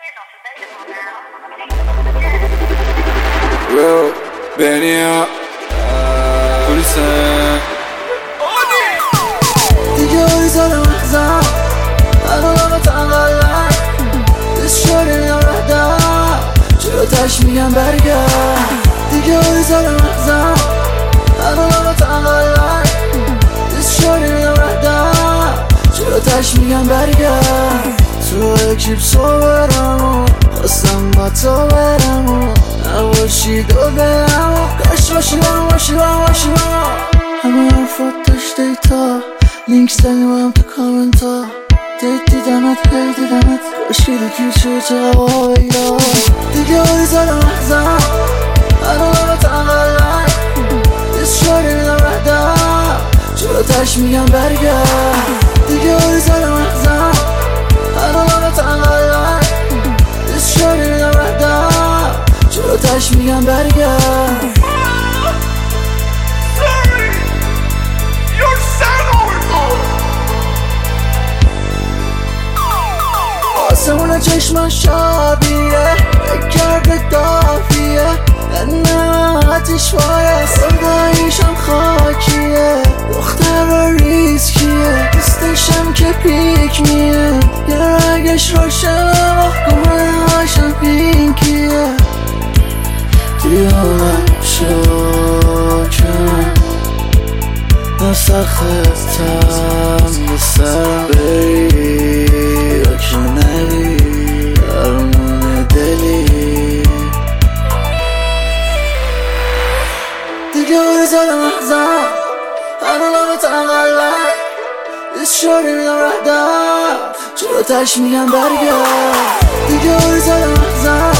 Real Benny پلیسه دیگه بایزارم احزم الان تنقلم دست شده نردم چرا تش میگم برگرد دیگه بایزارم احزم الان تنقلم دست شده نردم چرا تش میگم برگرد تو اکیب صبرم خواستم با تو برم نباشی دو برم کاش باشی همه حرفات داشت دیتا لینک زدیم هم تو کامنت ها دیدمت کاشی دیگه چه هوایی ها دیگه بایزارم احزم الان تنقلم دست شده نردم چرا تش میگم برگرد دیگه بایزارم احزم الان تنقلم دست شده نردم چرا تش میگم برگرد آسمون چشمم شابیه کرده دافیه نه آتیش باید خداییشم خاکیه دختر ریسکیه دوستشم که پیک میه یه رگش روشنه گمهاشم پینکیه دیالم شاکم نسختم یه سرم بری که نری درمون دلی دیگه بایزارم احزم الان تنقلم دست شده نردم چرا تش میگم برگرد دیگه بایزارم احزم